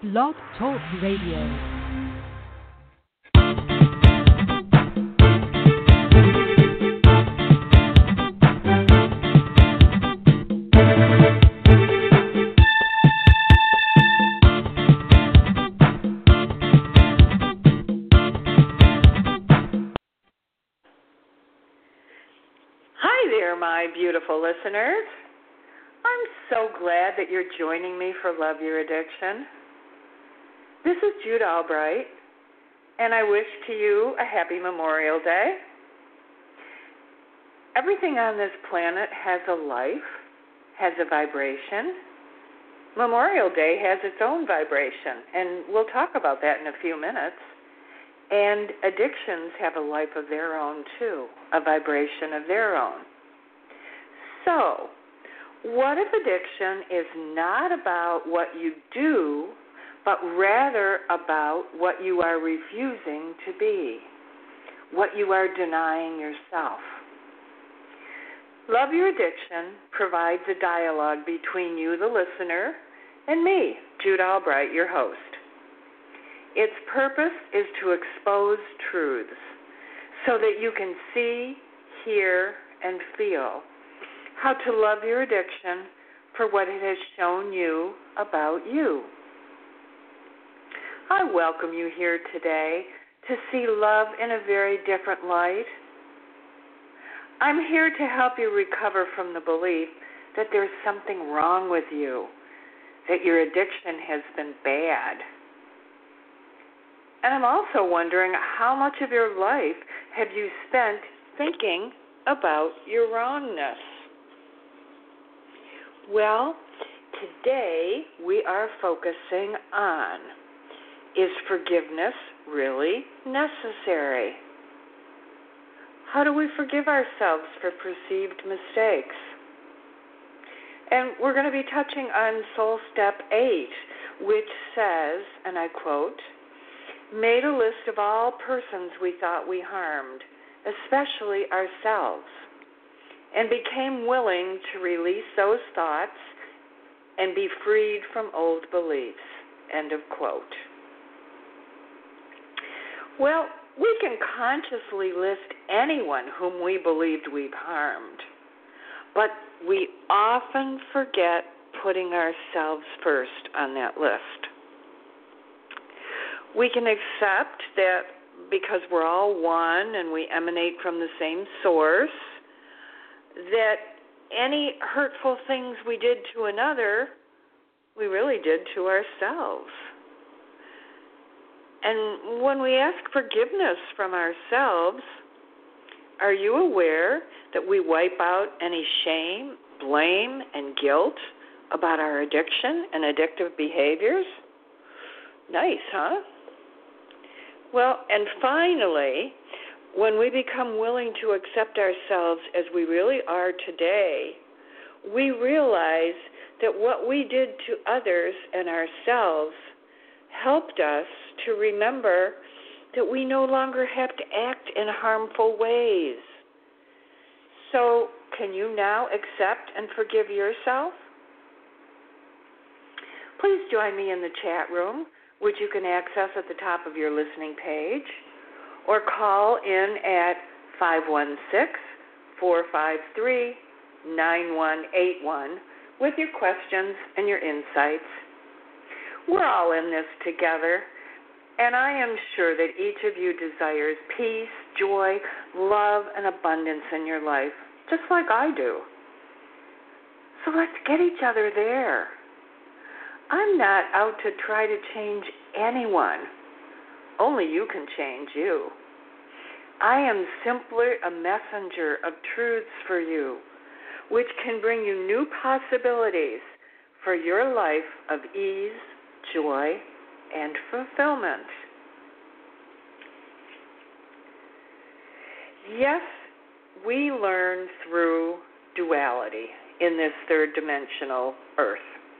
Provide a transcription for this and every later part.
Blog Talk Radio. My beautiful listeners, I'm so glad that you're joining me for Love Your Addiction. This is Jude Albright, and I wish to you a happy Memorial Day. Everything on this planet has a life, has a vibration. Memorial Day has its own vibration, and we'll talk about that in a few minutes. And addictions have a life of their own, too, a vibration of their own. So, what if addiction is not about what you do, but rather about what you are refusing to be, what you are denying yourself? Love Your Addiction provides a dialogue between you, the listener, and me, Jude Albright, your host. Its purpose is to expose truths so that you can see, hear, and feel how to love your addiction for what it has shown you about you. I welcome you here today to see love in a very different light. I'm here to help you recover from the belief that there's something wrong with you, that your addiction has been bad. And I'm also wondering how much of your life have you spent thinking about your wrongness? Well, today we are focusing on, is forgiveness really necessary? How do we forgive ourselves for perceived mistakes? And we're going to be touching on Soul Step 8, which says, and I quote, "Made a list of all persons we thought we harmed, especially ourselves, and became willing to release those thoughts and be freed from old beliefs." End of quote. Well, we can consciously list anyone whom we believed we've harmed, but we often forget putting ourselves first on that list. We can accept that because we're all one and we emanate from the same source, that any hurtful things we did to another, we really did to ourselves. And when we ask forgiveness from ourselves, are you aware that we wipe out any shame, blame, and guilt about our addiction and addictive behaviors? Nice, huh? Well, and finally, when we become willing to accept ourselves as we really are today, we realize that what we did to others and ourselves helped us to remember that we no longer have to act in harmful ways. So, can you now accept and forgive yourself? Please join me in the chat room, which you can access at the top of your listening page, or call in at 516-453-9181 with your questions and your insights. We're all in this together, and I am sure that each of you desires peace, joy, love, and abundance in your life, just like I do. So let's get each other there. I'm not out to try to change anyone. Only you can change you. I am simply a messenger of truths for you, which can bring you new possibilities for your life of ease, joy, and fulfillment. Yes, we learn through duality in this third-dimensional earth.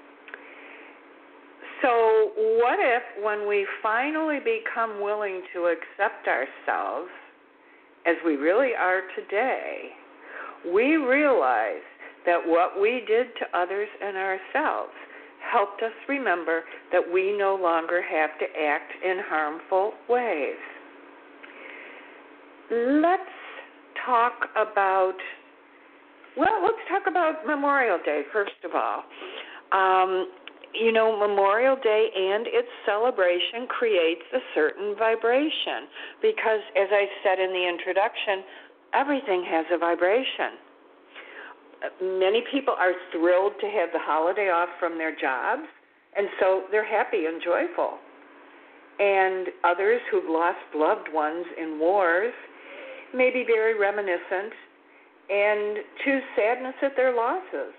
So what if when we finally become willing to accept ourselves as we really are today, we realize that what we did to others and ourselves helped us remember that we no longer have to act in harmful ways. Let's talk about Memorial Day, first of all. Memorial Day and its celebration creates a certain vibration because, as I said in the introduction, everything has a vibration. Many people are thrilled to have the holiday off from their jobs, and so they're happy and joyful. And others who've lost loved ones in wars may be very reminiscent and choose sadness at their losses.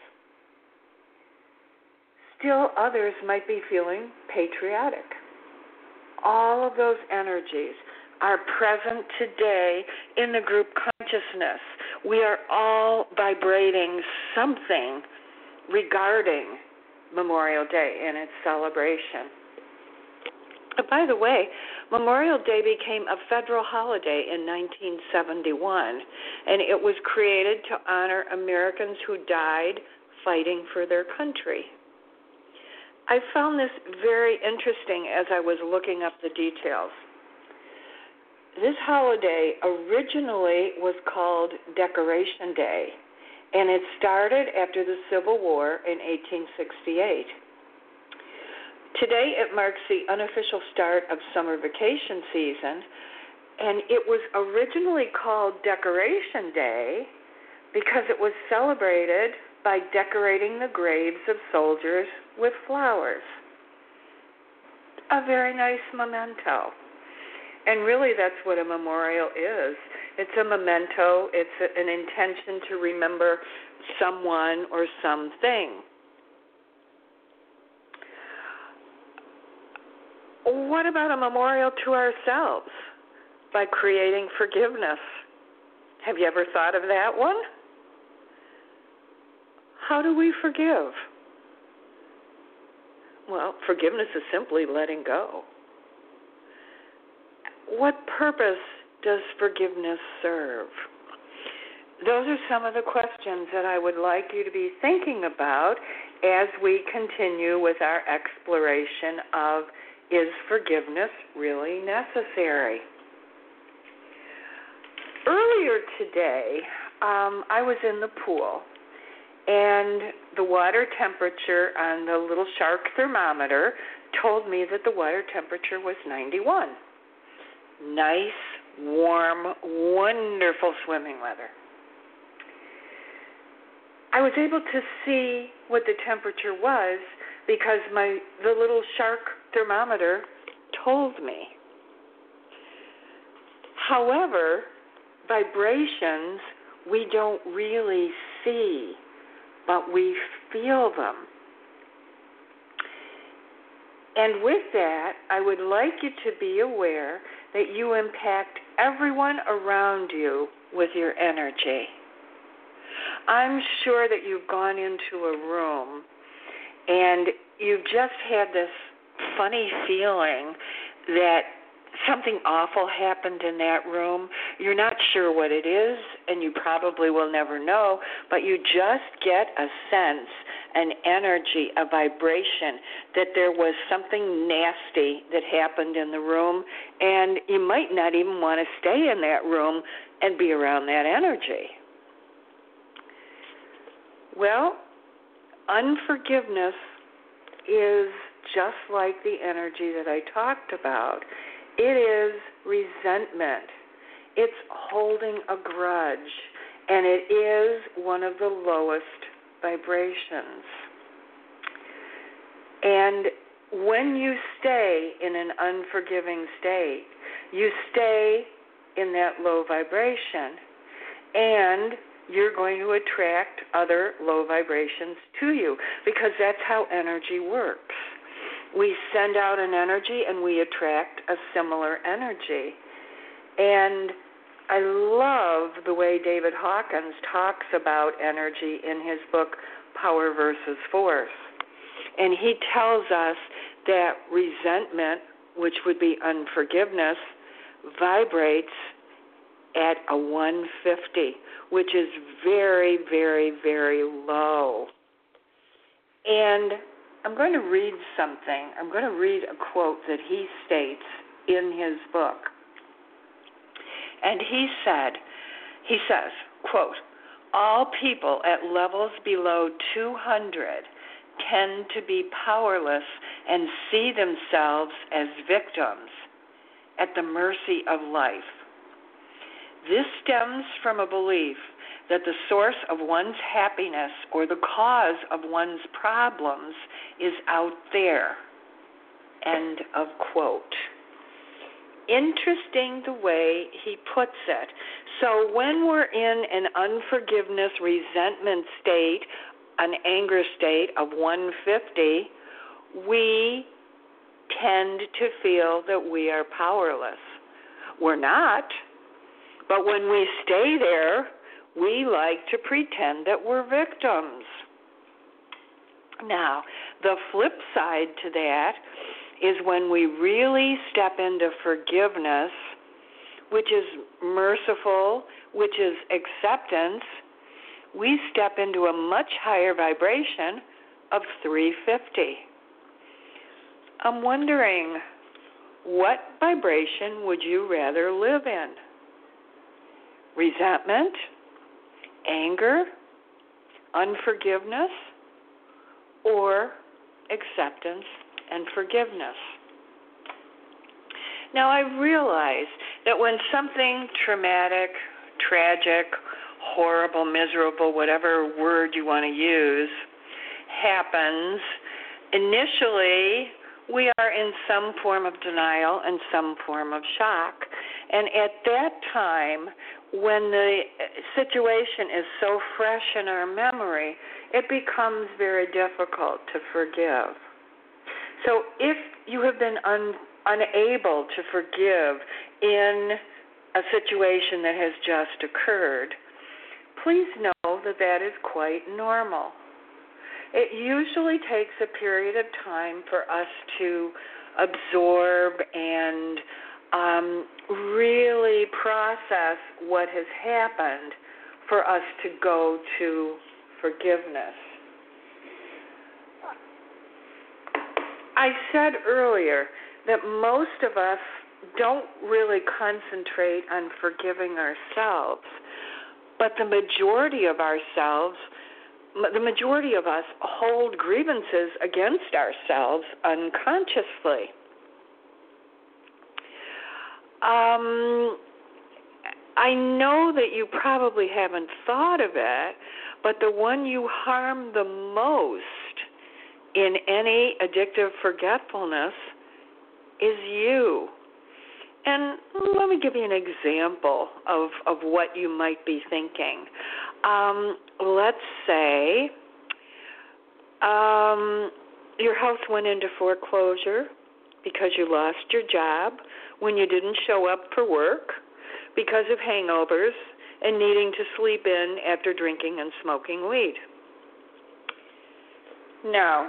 Still, others might be feeling patriotic. All of those energies are present today in the group consciousness. We are all vibrating something regarding Memorial Day and its celebration. By the way, Memorial Day became a federal holiday in 1971, and it was created to honor Americans who died fighting for their country. I found this very interesting as I was looking up the details. This holiday originally was called Decoration Day, and it started after the Civil War in 1868. Today it marks the unofficial start of summer vacation season, and it was originally called Decoration Day because it was celebrated by decorating the graves of soldiers with flowers. A very nice memento. And really that's what a memorial is. It's a memento. It's an intention to remember someone or something. What about a memorial to ourselves by creating forgiveness? Have you ever thought of that one? How do we forgive? Well, forgiveness is simply letting go. What purpose does forgiveness serve? Those are some of the questions that I would like you to be thinking about as we continue with our exploration of, is forgiveness really necessary? Earlier today, I was in the pool, and the water temperature on the little shark thermometer told me that the water temperature was 91. Nice, warm, wonderful swimming weather. I was able to see what the temperature was because the little shark thermometer told me. However, vibrations we don't really see, but we feel them. And with that, I would like you to be aware that you impact everyone around you with your energy. I'm sure that you've gone into a room and you've just had this funny feeling that something awful happened in that room. You're not sure what it is, and you probably will never know, but you just get a sense, an energy, a vibration that there was something nasty that happened in the room, and you might not even want to stay in that room and be around that energy. Well, unforgiveness is just like the energy that I talked about. It is resentment. It's holding a grudge, and it is one of the lowest vibrations. And when you stay in an unforgiving state, you stay in that low vibration, and you're going to attract other low vibrations to you because that's how energy works. We send out an energy and we attract a similar energy. And I love the way David Hawkins talks about energy in his book, Power versus Force. And he tells us that resentment, which would be unforgiveness, vibrates at a 150, which is very, very, very low. And I'm going to read something. I'm going to read a quote that he states in his book. And he says, quote, all people at levels below 200 tend to be powerless and see themselves as victims at the mercy of life. This stems from a belief that the source of one's happiness or the cause of one's problems is out there. End of quote. Interesting the way he puts it. So when we're in an unforgiveness, resentment state, an anger state of 150, we tend to feel that we are powerless. We're not, but when we stay there, we like to pretend that we're victims. Now, the flip side to that is when we really step into forgiveness, which is merciful, which is acceptance, we step into a much higher vibration of 350. I'm wondering, what vibration would you rather live in? Resentment, anger, unforgiveness, or acceptance and forgiveness? Now, I realize that when something traumatic, tragic, horrible, miserable, whatever word you want to use, happens, initially we are in some form of denial and some form of shock. And at that time, when the situation is so fresh in our memory, it becomes very difficult to forgive. So if you have been unable to forgive in a situation that has just occurred, please know that that is quite normal. It usually takes a period of time for us to absorb and really process what has happened for us to go to forgiveness. I said earlier that most of us don't really concentrate on forgiving ourselves, but the majority of us hold grievances against ourselves unconsciously. I know that you probably haven't thought of it, but the one you harm the most in any addictive forgetfulness is you. And let me give you an example of what you might be thinking. Let's say your house went into foreclosure because you lost your job when you didn't show up for work because of hangovers and needing to sleep in after drinking and smoking weed. Now,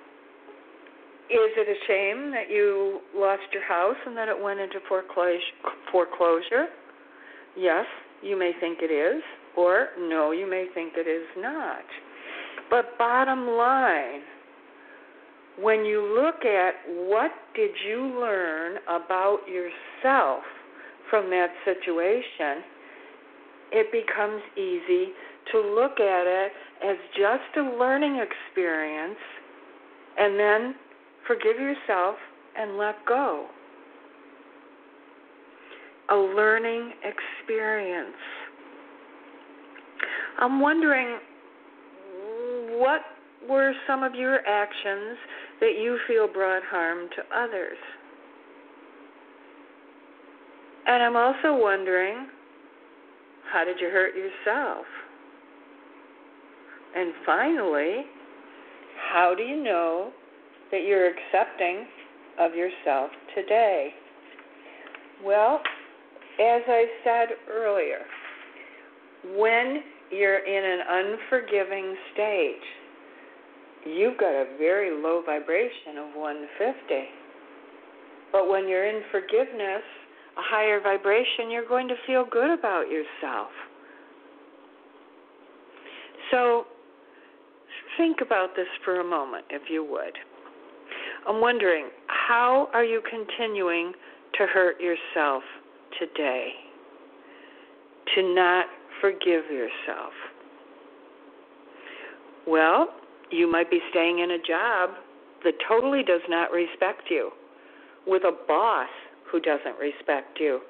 is it a shame that you lost your house and that it went into foreclosure? Yes, you may think it is, or no, you may think it is not. But bottom line, when you look at what did you learn about yourself from that situation, it becomes easy to look at it as just a learning experience and then forgive yourself and let go. A learning experience. I'm wondering, what were some of your actions that you feel brought harm to others? And I'm also wondering, how did you hurt yourself? And finally, how do you know that you're accepting of yourself today? Well, as I said earlier, when you're in an unforgiving state, you've got a very low vibration of 150. But when you're in forgiveness, a higher vibration, you're going to feel good about yourself. So think about this for a moment, if you would. I'm wondering, how are you continuing to hurt yourself today? To not forgive yourself? Well, you might be staying in a job that totally does not respect you, with a boss who doesn't respect you.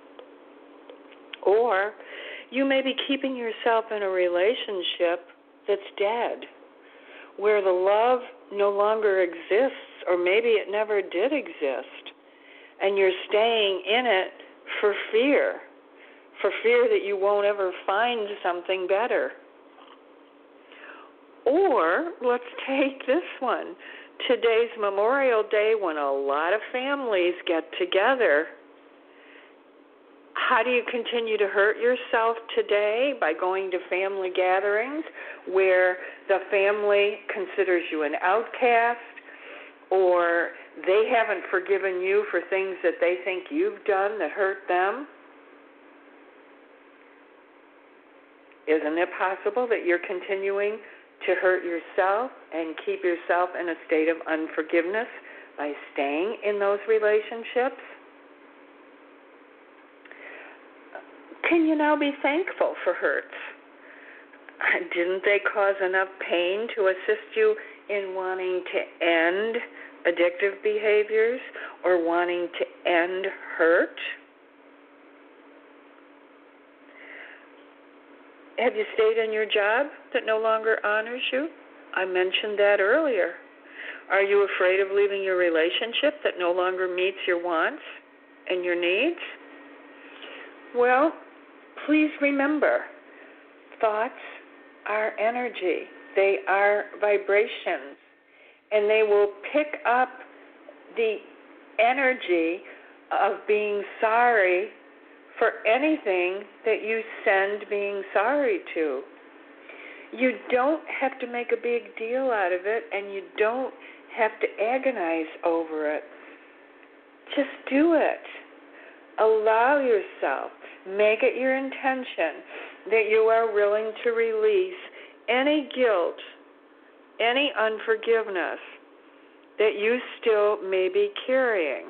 Or you may be keeping yourself in a relationship that's dead, where the love no longer exists, or maybe it never did exist, and you're staying in it for fear that you won't ever find something better. Or let's take this one. Today's Memorial Day, when a lot of families get together. How do you continue to hurt yourself today? By going to family gatherings where the family considers you an outcast, or they haven't forgiven you for things that they think you've done that hurt them? Isn't it possible that you're continuing to hurt yourself and keep yourself in a state of unforgiveness by staying in those relationships? Can you now be thankful for hurts? Didn't they cause enough pain to assist you in wanting to end addictive behaviors or wanting to end hurt? Have you stayed in your job that no longer honors you? I mentioned that earlier. Are you afraid of leaving your relationship that no longer meets your wants and your needs? Well, please remember, thoughts are energy. They are vibrations, and they will pick up the energy of being sorry for anything that you send being sorry to. You don't have to make a big deal out of it, and you don't have to agonize over it. Just do it. Allow yourself. Make it your intention that you are willing to release any guilt, any unforgiveness that you still may be carrying.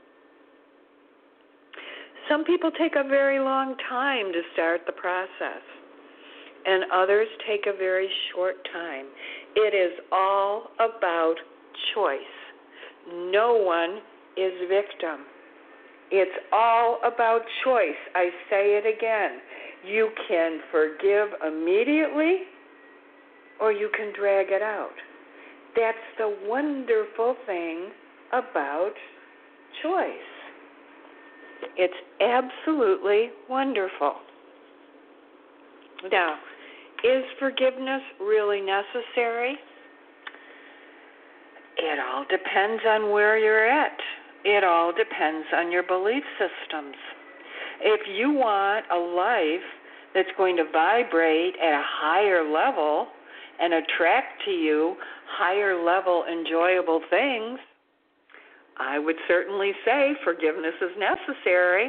Some people take a very long time to start the process, and others take a very short time. It is all about choice. No one is victim. It's all about choice. I say it again. You can forgive immediately, or you can drag it out. That's the wonderful thing about choice. It's absolutely wonderful. Now, is forgiveness really necessary? It all depends on where you're at. It all depends on your belief systems. If you want a life that's going to vibrate at a higher level and attract to you higher level enjoyable things, I would certainly say forgiveness is necessary.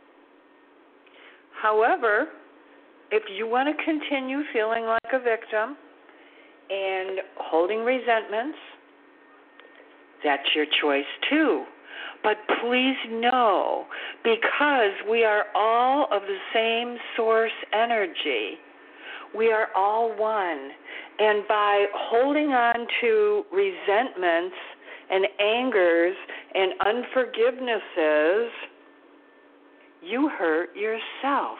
However, if you want to continue feeling like a victim and holding resentments, that's your choice too. But please know, because we are all of the same source energy, we are all one. And by holding on to resentments and angers and unforgivenesses, you hurt yourself.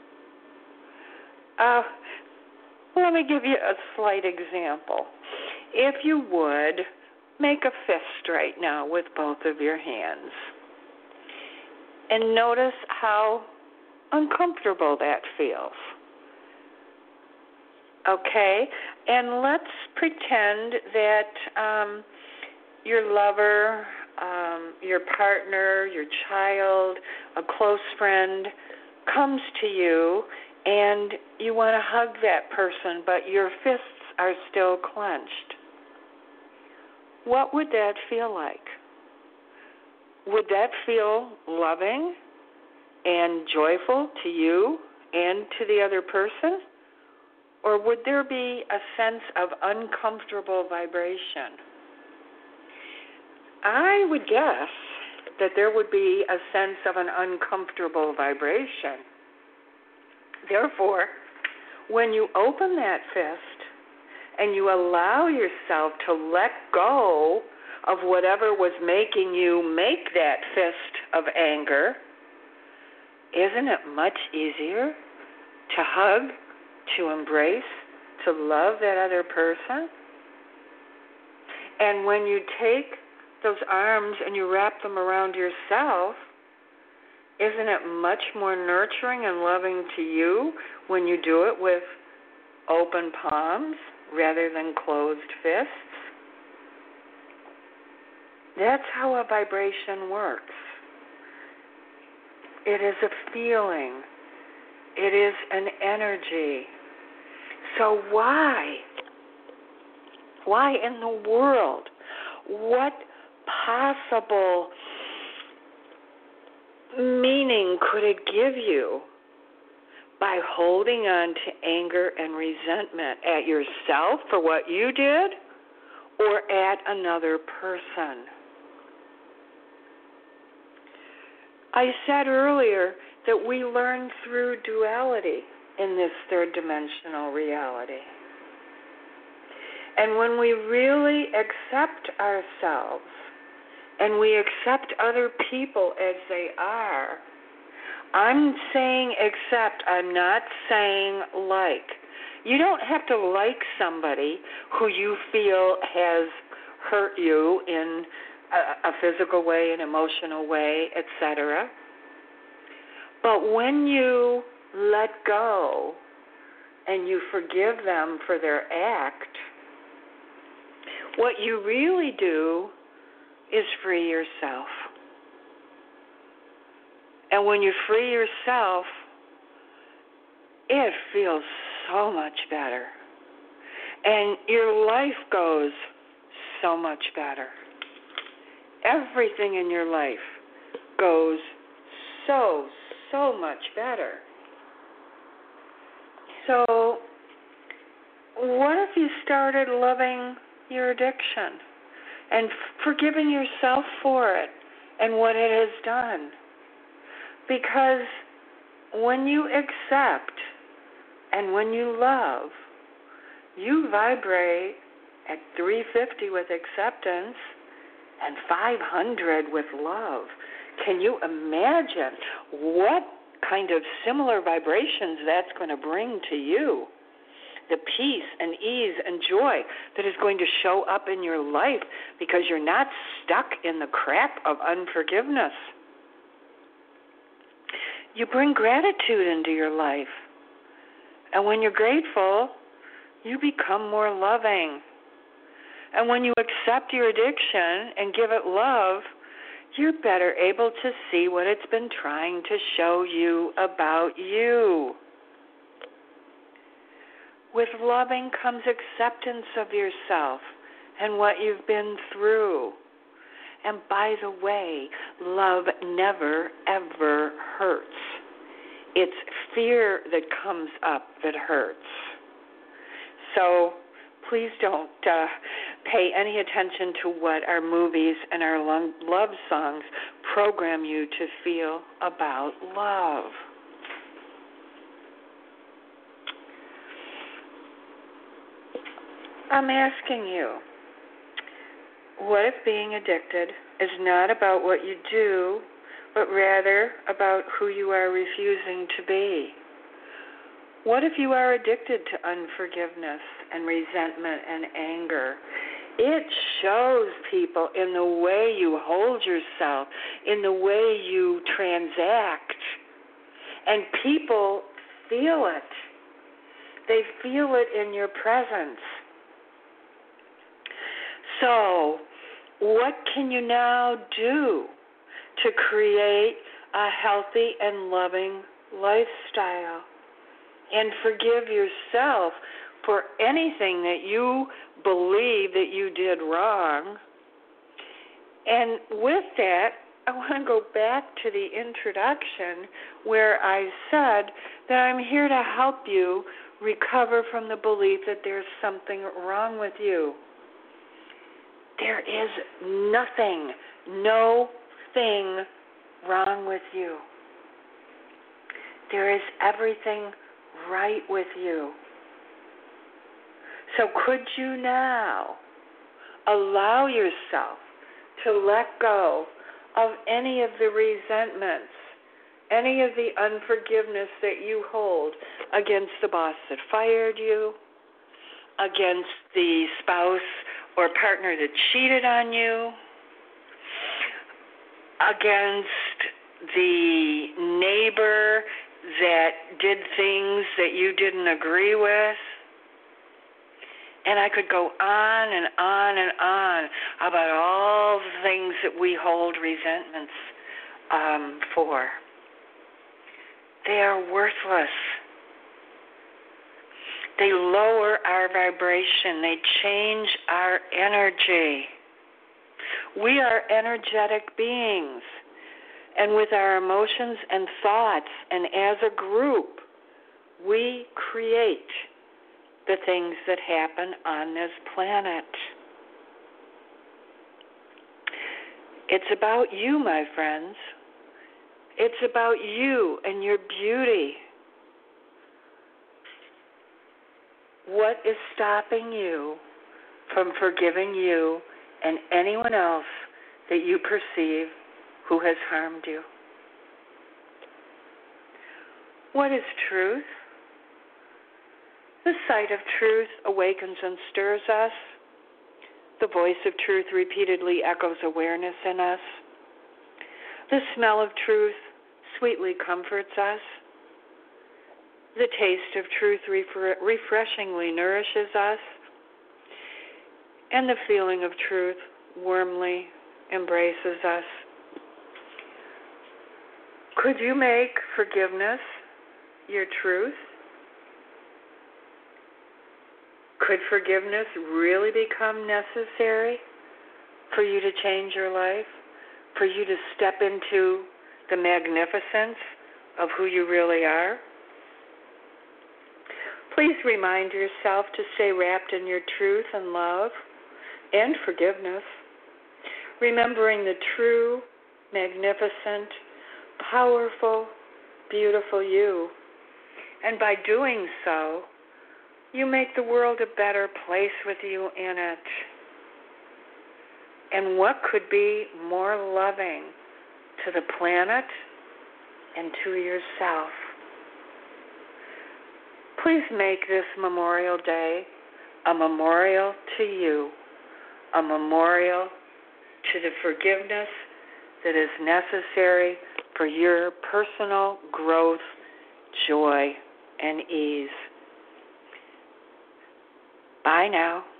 Let me give you a slight example. If you would, make a fist right now with both of your hands. And notice how uncomfortable that feels. Okay? And let's pretend that your lover, your partner, your child, a close friend comes to you and you want to hug that person, but your fists are still clenched. What would that feel like? Would that feel loving and joyful to you and to the other person? Or would there be a sense of uncomfortable vibration? I would guess that there would be a sense of an uncomfortable vibration. Therefore, when you open that fist and you allow yourself to let go of whatever was making you make that fist of anger, isn't it much easier to hug, to embrace, to love that other person? And when you take those arms and you wrap them around yourself, isn't it much more nurturing and loving to you when you do it with open palms rather than closed fists? That's how a vibration works. It is a feeling. It is an energy. So why? Why in the world? What possible meaning could it give you by holding on to anger and resentment at yourself for what you did or at another person? I said earlier that we learn through duality in this third dimensional reality. And when we really accept ourselves and we accept other people as they are, I'm saying accept, I'm not saying like. You don't have to like somebody who you feel has hurt you in a physical way, an emotional way, etc. But when you let go and you forgive them for their act, what you really do is free yourself. And when you free yourself, it feels so much better. And your life goes so much better. Everything in your life goes so much better. So, what if you started loving your addiction and forgiving yourself for it and what it has done? Because when you accept and when you love, you vibrate at 350 with acceptance and 500 with love. Can you imagine what kind of similar vibrations that's going to bring to you? The peace and ease and joy that is going to show up in your life because you're not stuck in the crap of unforgiveness. You bring gratitude into your life. And when you're grateful, you become more loving. And when you accept your addiction and give it love, you're better able to see what it's been trying to show you about you. With loving comes acceptance of yourself and what you've been through. And by the way, love never, ever hurts. It's fear that comes up that hurts. So please don't pay any attention to what our movies and our love songs program you to feel about love. I'm asking you, what if being addicted is not about what you do, but rather about who you are refusing to be? What if you are addicted to unforgiveness and resentment and anger? It shows people in the way you hold yourself, in the way you transact. And people feel it. They feel it in your presence. So, what can you now do to create a healthy and loving lifestyle? And forgive yourself for anything that you believe that you did wrong. And with that, I want to go back to the introduction where I said that I'm here to help you recover from the belief that there's something wrong with you. There is nothing, no thing wrong with you. There is everything right with you. So could you now allow yourself to let go of any of the resentments, any of the unforgiveness that you hold against the boss that fired you, against the spouse or partner that cheated on you, against the neighbor that did things that you didn't agree with? And I could go on and on and on about all the things that we hold resentments for. They are worthless. They lower our vibration. They change our energy. We are energetic beings. And with our emotions and thoughts, and as a group, we create the things that happen on this planet. It's about you, my friends. It's about you and your beauty. What is stopping you from forgiving you and anyone else that you perceive who has harmed you? What is truth? The sight of truth awakens and stirs us. The voice of truth repeatedly echoes awareness in us. The smell of truth sweetly comforts us. The taste of truth refreshingly nourishes us. And the feeling of truth warmly embraces us. Could you make forgiveness your truth? Could forgiveness really become necessary for you to change your life, for you to step into the magnificence of who you really are? Please remind yourself to stay wrapped in your truth and love and forgiveness, remembering the true, magnificent, powerful, beautiful you. And by doing so, you make the world a better place with you in it. And what could be more loving to the planet and to yourself? Please make this Memorial Day a memorial to you, a memorial to the forgiveness that is necessary for your personal growth, joy, and ease. Bye now.